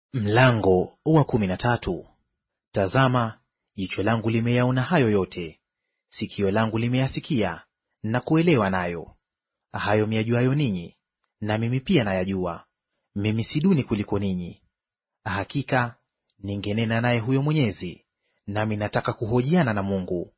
Mlango wa 13. Tazama, jicho langu limeyaona hayo yote, sikio langu limeyasikia na kuelewa nayo. Hayo myajuayo ninyi, na mimi pia nayajua; mimi si duni kuliko ninyi. Hakika ningenena naye huyo Mwenyezi, nami nataka kuhojiana na Mungu.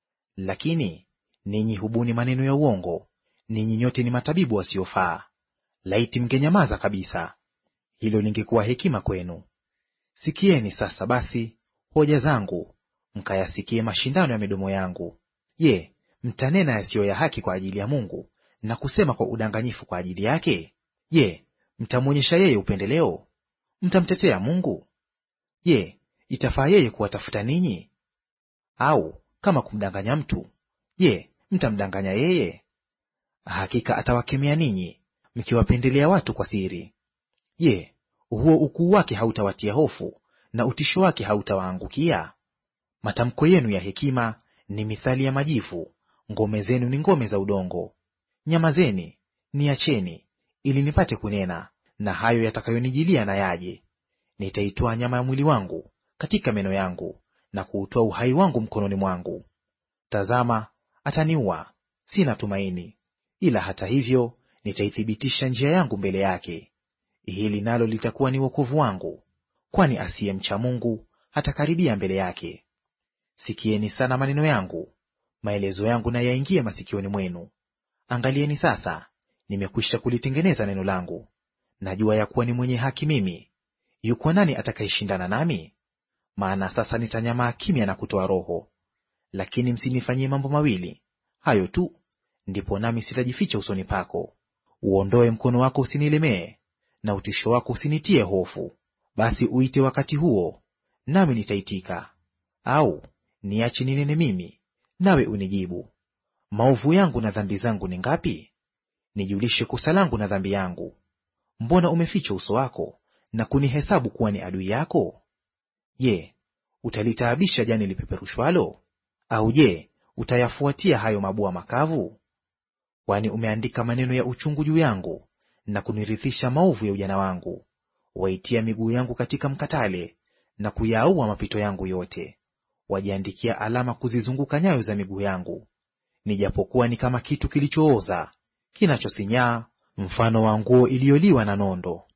Lakini ninyi hubuni maneno ya uongo; ninyi nyote ni matabibu wasiofaa. Laiti mngenyamaza kabisa! Hilo lingekuwa hekima kwenu. Sikieni sasa basi hoja zangu, mkayasikie mashindano ya midomo yangu. Je, mtanena yasiyo ya haki kwa ajili ya Mungu, na kusema kwa udanganyifu kwa ajili yake? Je, mtamwonyesha yeye upendeleo? Mtamtetea Mungu? Je, itafaa yeye kuwatafuta ninyi? Au kama kumdanganya mtu, je, mtamdanganya yeye? Hakika atawakemea ninyi, mkiwapendelea watu kwa siri. Je, huo ukuu wake hautawatia hofu, na utisho wake hautawaangukia? Matamko yenu ya hekima ni mithali ya majivu, ngome zenu ni ngome za udongo. Nyamazeni, niacheni, ili nipate kunena, na hayo yatakayonijilia na yaje. Nitaitoa nyama ya mwili wangu katika meno yangu, na kuutoa uhai wangu mkononi mwangu. Tazama, ataniua, sina tumaini; ila hata hivyo nitaithibitisha njia yangu mbele yake. Hili nalo litakuwa ni wokovu wangu, kwani asiyemcha Mungu hatakaribia mbele yake. Sikieni sana maneno yangu, maelezo yangu na yaingie masikioni mwenu. Angalieni sasa, nimekwisha kulitengeneza neno langu. Najua ya kuwa ni mwenye haki mimi; yuko nani atakayeshindana nami? Maana sasa nitanyamaa kimya na kutoa roho. Lakini msinifanyie mambo mawili hayo tu, ndipo nami sitajificha usoni pako: uondoe mkono wako usinilemee, na utisho wako usinitie hofu. Basi uite wakati huo, nami nitaitika; au niache ninene mimi, nawe unijibu. Maovu yangu na dhambi zangu ni ngapi? Nijulishe kosa langu na dhambi yangu. Mbona umeficha uso wako na kunihesabu kuwa ni adui yako? Je, utalitaabisha jani lipeperushwalo? Au je, utayafuatia hayo mabua makavu? Kwani umeandika maneno ya uchungu juu yangu, na kunirithisha maovu ya ujana wangu. Waitia miguu yangu katika mkatale, na kuyaua mapito yangu yote. Wajiandikia alama kuzizunguka nyayo za miguu yangu. Nijapokuwa ni kama kitu kilichooza, kinachosinyaa, mfano wa nguo iliyoliwa na nondo.